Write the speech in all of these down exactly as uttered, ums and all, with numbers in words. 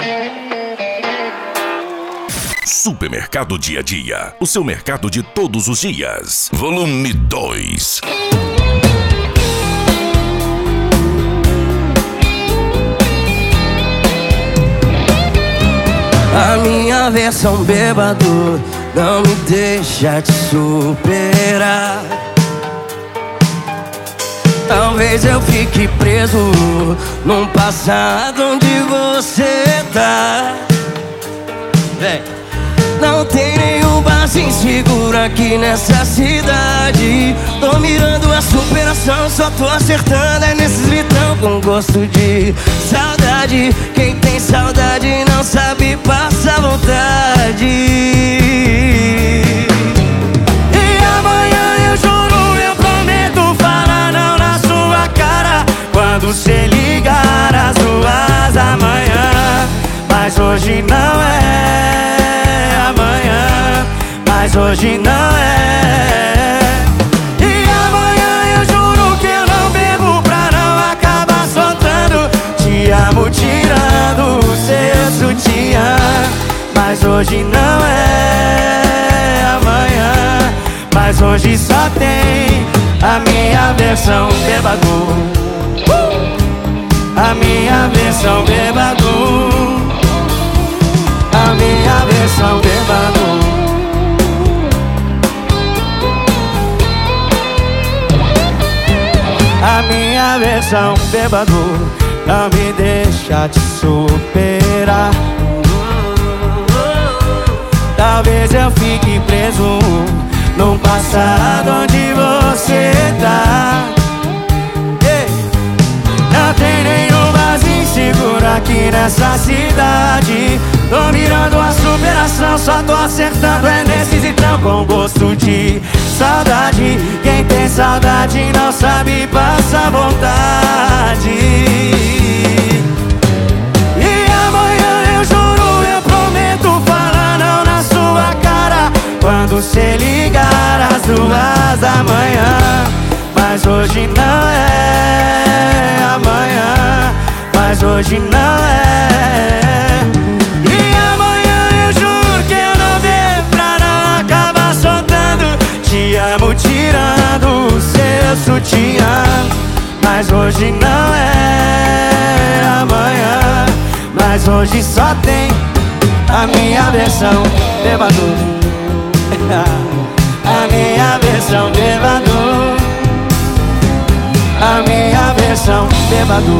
Supermercado Dia a Dia, o seu mercado de todos os dias. Volume dois. A minha versão bêbado não me deixa te superar. Talvez eu fique preso num passado onde você tá. Vem. Não tem nenhum barzinho seguro aqui nessa cidade. Tô mirando a superação, só tô acertando é nesses litrão com gosto de saudade. Quem tem saudade não sabe passar vontade. E amanhã eu juro, eu prometo falar não na sua cara quando cê ligar às duas da manhã. Mas hoje não é, mas hoje não é. E amanhã eu juro que eu não bebo pra não acabar soltando. Te amo tirando o seu sutiã. Mas hoje não é amanhã. Mas hoje só tem a minha versão bêbado. A minha versão bêbado. A minha versão bêbado. A minha versão bêbado não me deixa te superar. Talvez eu fique preso num passado onde você tá. Não tem nenhum barzinho seguro aqui nessa cidade. Tô mirando a superação, só tô acertando é nesses então com gosto de saudade. Quem tem saudade não sabe passar vontade. E amanhã eu juro, eu prometo falar não na sua cara quando cê ligar às duas da manhã. Mas hoje não é amanhã. Mas hoje não é. Tirando o seu sutiã. Mas hoje não é amanhã. Mas hoje só tem a minha versão bêbado. A minha versão bêbado. A minha versão bêbado.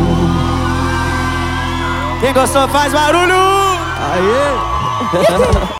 Quem gostou faz barulho. Aê.